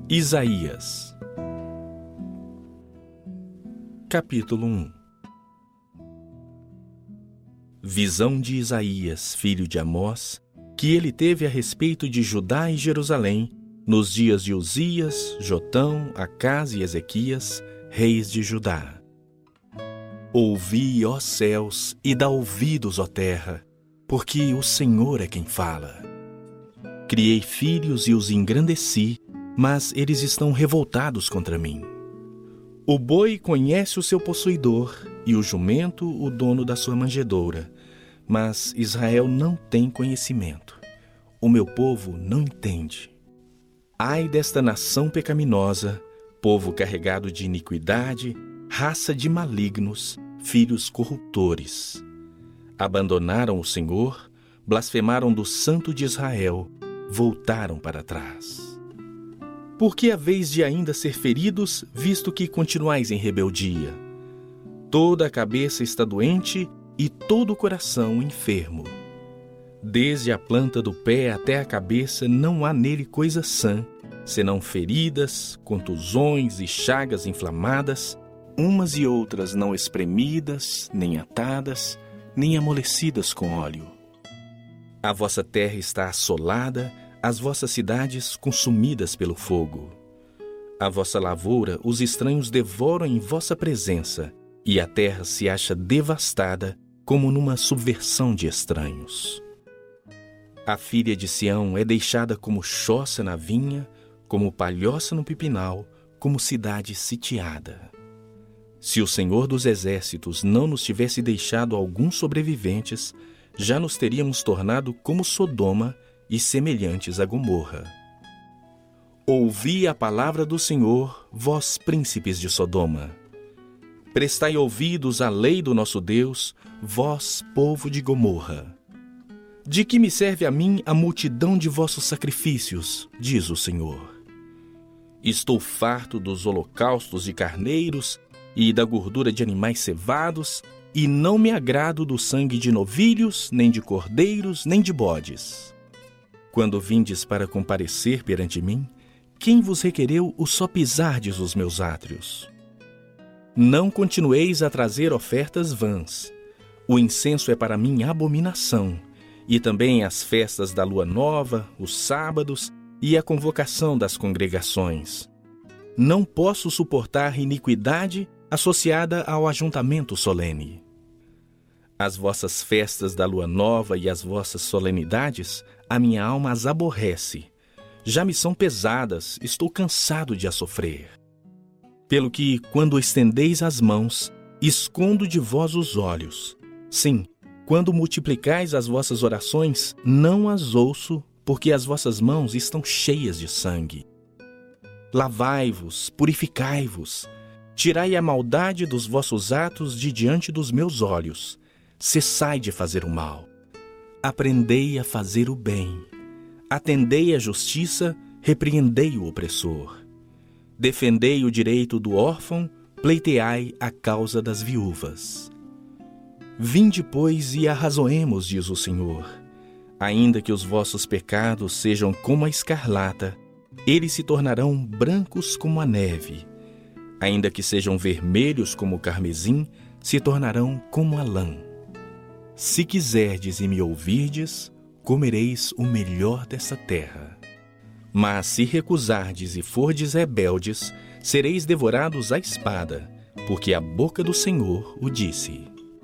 Isaías, capítulo 1. Visão de Isaías, filho de Amós, que ele teve a respeito de Judá e Jerusalém, nos dias de Uzias, Jotão, Acás e Ezequias, reis de Judá. Ouvi, ó céus, e dá ouvidos, ó terra, porque o Senhor é quem fala. Criei filhos e os engrandeci, mas eles estão revoltados contra mim. O boi conhece o seu possuidor, e o jumento o dono da sua manjedoura, mas Israel não tem conhecimento. O meu povo não entende. Ai desta nação pecaminosa, povo carregado de iniquidade, raça de malignos, filhos corruptores. Abandonaram o Senhor, blasfemaram do Santo de Israel, voltaram para trás. Por que haveis de ainda ser feridos, visto que continuais em rebeldia? Toda a cabeça está doente e todo o coração enfermo. Desde a planta do pé até a cabeça não há nele coisa sã, senão feridas, contusões e chagas inflamadas, umas e outras não espremidas, nem atadas, nem amolecidas com óleo. A vossa terra está assolada, as vossas cidades consumidas pelo fogo. A vossa lavoura os estranhos devoram em vossa presença, e a terra se acha devastada como numa subversão de estranhos. A filha de Sião é deixada como choça na vinha, como palhoça no pipinal, como cidade sitiada. Se o Senhor dos Exércitos não nos tivesse deixado alguns sobreviventes, já nos teríamos tornado como Sodoma e semelhantes a Gomorra. Ouvi a palavra do Senhor, vós príncipes de Sodoma. Prestai ouvidos à lei do nosso Deus, vós povo de Gomorra. De que me serve a mim a multidão de vossos sacrifícios, diz o Senhor. Estou farto dos holocaustos de carneiros e da gordura de animais cevados, e não me agrado do sangue de novilhos, nem de cordeiros, nem de bodes. Quando vindes para comparecer perante mim, quem vos requereu o só pisardes os meus átrios? Não continueis a trazer ofertas vãs. O incenso é para mim abominação, e também as festas da lua nova, os sábados e a convocação das congregações. Não posso suportar iniquidade associada ao ajuntamento solene. As vossas festas da lua nova e as vossas solenidades, a minha alma as aborrece. Já me são pesadas, estou cansado de as sofrer. Pelo que, quando estendeis as mãos, escondo de vós os olhos. Sim, quando multiplicais as vossas orações, não as ouço, porque as vossas mãos estão cheias de sangue. Lavai-vos, purificai-vos, tirai a maldade dos vossos atos de diante dos meus olhos. Cessai de fazer o mal. Aprendei a fazer o bem. Atendei à justiça, repreendei o opressor. Defendei o direito do órfão, pleiteai a causa das viúvas. Vinde, pois, e arrazoemos, diz o Senhor. Ainda que os vossos pecados sejam como a escarlata, eles se tornarão brancos como a neve. Ainda que sejam vermelhos como o carmesim, se tornarão como a lã. Se quiserdes e me ouvirdes, comereis o melhor dessa terra. Mas se recusardes e fordes rebeldes, sereis devorados à espada, porque a boca do Senhor o disse.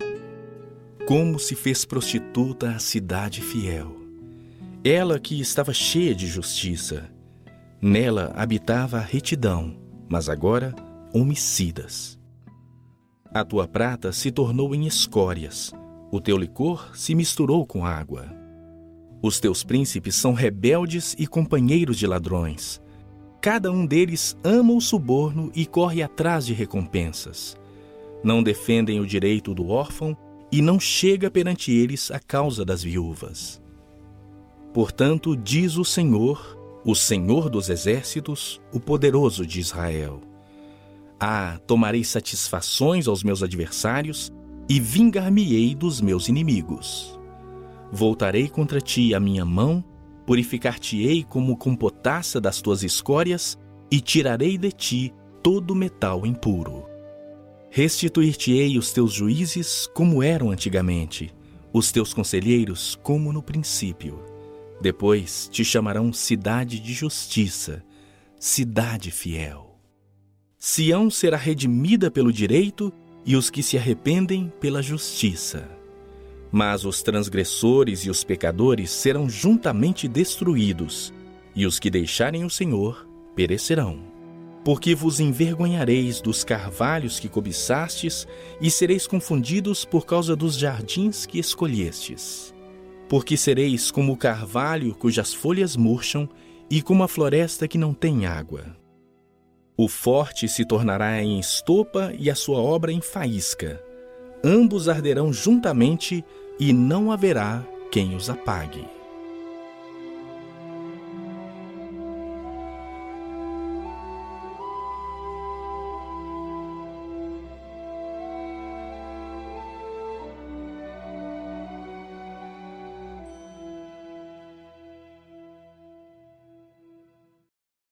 Como se fez prostituta a cidade fiel, ela que estava cheia de justiça. Nela habitava a retidão, mas agora homicidas. A tua prata se tornou em escórias, o teu licor se misturou com água. Os teus príncipes são rebeldes e companheiros de ladrões. Cada um deles ama o suborno e corre atrás de recompensas. Não defendem o direito do órfão e não chega perante eles a causa das viúvas. Portanto, diz o Senhor dos Exércitos, o poderoso de Israel. Tomarei satisfações aos meus adversários e vingar-me-ei dos meus inimigos. Voltarei contra ti a minha mão, purificar-te-ei como com potassa das tuas escórias e tirarei de ti todo metal impuro. Restituir-te-ei os teus juízes como eram antigamente, os teus conselheiros como no princípio. Depois te chamarão cidade de justiça, cidade fiel. Sião será redimida pelo direito e os que se arrependem pela justiça. Mas os transgressores e os pecadores serão juntamente destruídos, e os que deixarem o Senhor perecerão. Porque vos envergonhareis dos carvalhos que cobiçastes, e sereis confundidos por causa dos jardins que escolhestes. Porque sereis como o carvalho cujas folhas murcham, e como a floresta que não tem água. O forte se tornará em estopa e a sua obra em faísca. Ambos arderão juntamente, e não haverá quem os apague.